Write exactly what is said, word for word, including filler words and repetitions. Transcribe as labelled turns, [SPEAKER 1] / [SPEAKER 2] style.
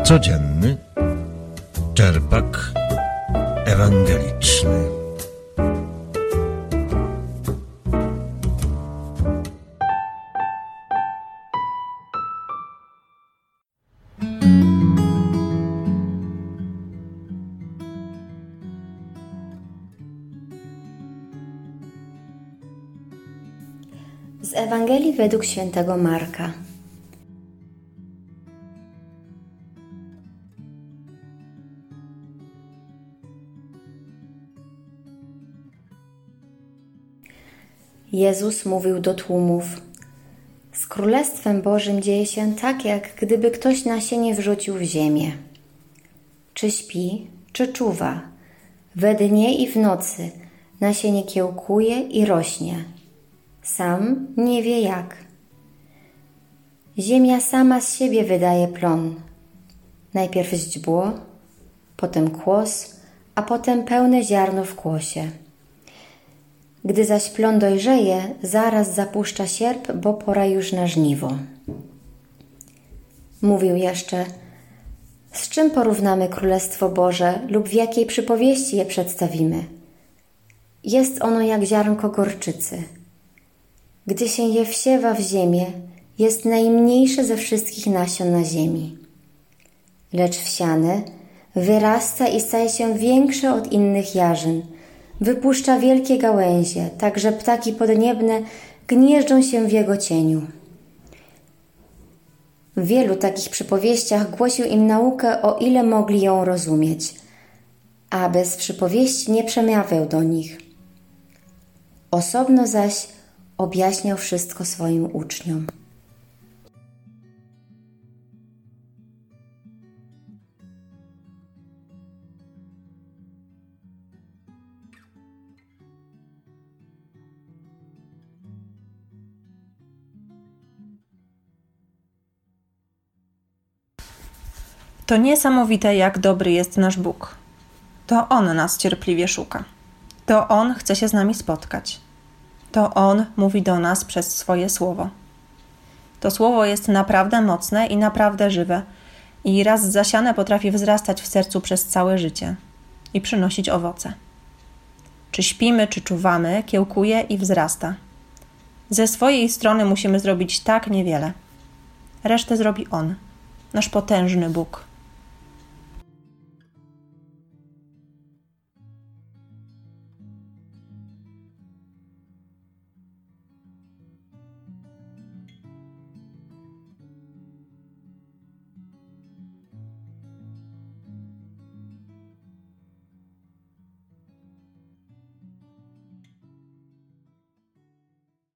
[SPEAKER 1] Codzienny czerpak ewangeliczny.
[SPEAKER 2] Z Ewangelii według świętego Marka. Jezus mówił do tłumów: z Królestwem Bożym dzieje się tak, jak gdyby ktoś nasienie wrzucił w ziemię. Czy śpi, czy czuwa, we dnie i w nocy nasienie kiełkuje i rośnie. Sam nie wie jak. Ziemia sama z siebie wydaje plon. Najpierw źdźbło, potem kłos, a potem pełne ziarno w kłosie. Gdy zaś plon dojrzeje, zaraz zapuszcza sierp, bo pora już na żniwo. Mówił jeszcze: z czym porównamy Królestwo Boże lub w jakiej przypowieści je przedstawimy? Jest ono jak ziarnko gorczycy. Gdy się je wsiewa w ziemię, jest najmniejsze ze wszystkich nasion na ziemi. Lecz wsiane wyrasta i staje się większe od innych jarzyn. Wypuszcza wielkie gałęzie, tak że ptaki podniebne gnieżdżą się w jego cieniu. W wielu takich przypowieściach głosił im naukę, o ile mogli ją rozumieć, a bez przypowieści nie przemawiał do nich. Osobno zaś objaśniał wszystko swoim uczniom.
[SPEAKER 3] To niesamowite, jak dobry jest nasz Bóg. To On nas cierpliwie szuka. To On chce się z nami spotkać. To On mówi do nas przez swoje słowo. To słowo jest naprawdę mocne i naprawdę żywe i raz zasiane potrafi wzrastać w sercu przez całe życie i przynosić owoce. Czy śpimy, czy czuwamy, kiełkuje i wzrasta. Ze swojej strony musimy zrobić tak niewiele. Resztę zrobi On, nasz potężny Bóg.